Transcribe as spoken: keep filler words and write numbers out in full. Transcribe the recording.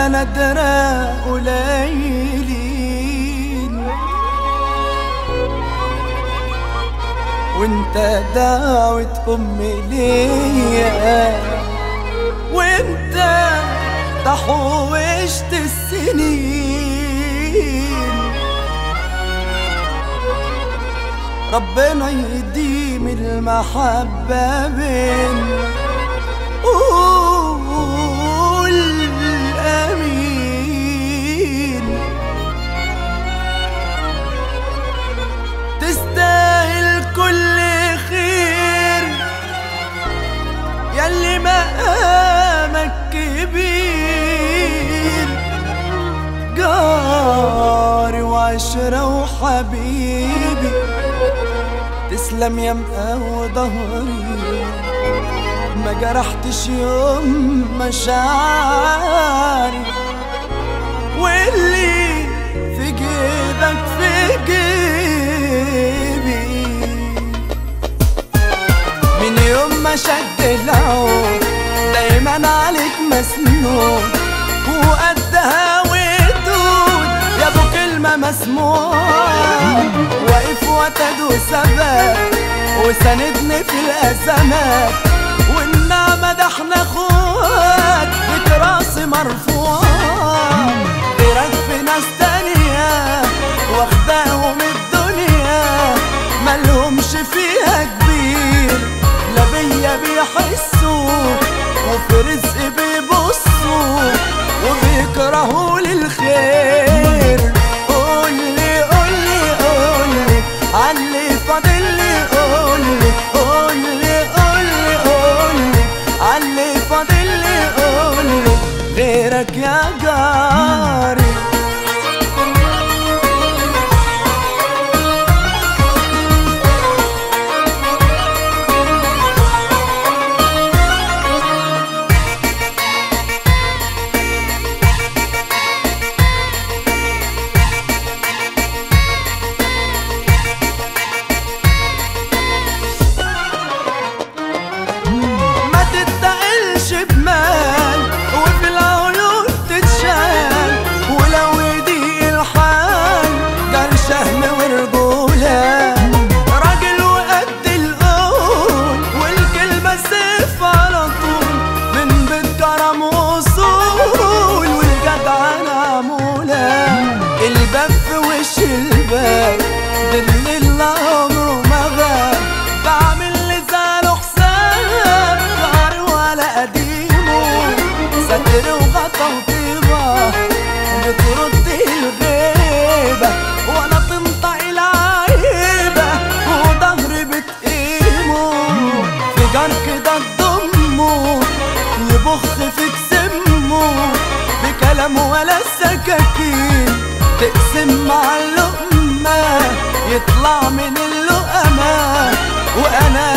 ولا ندرة قليلين، وانت دعوة أمي ليا، وانت تحوشت السنين. ربنا يديم المحبة بينا، قول آمين. تستاهل كل خير ياللي مقامك كبير، جاري وعشرة وحبيبي، تسلم يا مقاوي ظهري، ما جرحتش يوم مشاعري، واللي في جيبك في جيبي. من يوم ما شد العود دايما عليك مسنود، وقدها ودود يا ابو كلمة مسموعة، واقف وتد وثبات وساندني في الأزمات، والنعمة ده احنا اخوات بتراسي مرفوعة. غيرك في ناس تانية واخداهم الدنيا مالهمش فيها كبير، لا بيا بيحسوا وفي رزق بيبصوا وبيكرهوا للخير. قولي قولي قولي عاللي فاضلي، قولي قولي قولي قولي عاللي فاضلي، قولي غيرك يا جاري. الباب في وش الباب بالليل عمره ما غاب، بعمل لسانه حساب جاري ولا قديمه، ستر وغطا وطيبة بترد الغيبة، ولا تنطق العيبة وضهري بتقيمه. في جار كده تضمه يبخ فيك سمه بكلام ولا السكاكين، تقسم مع اللقمة يطلع من اللقمة، وأنا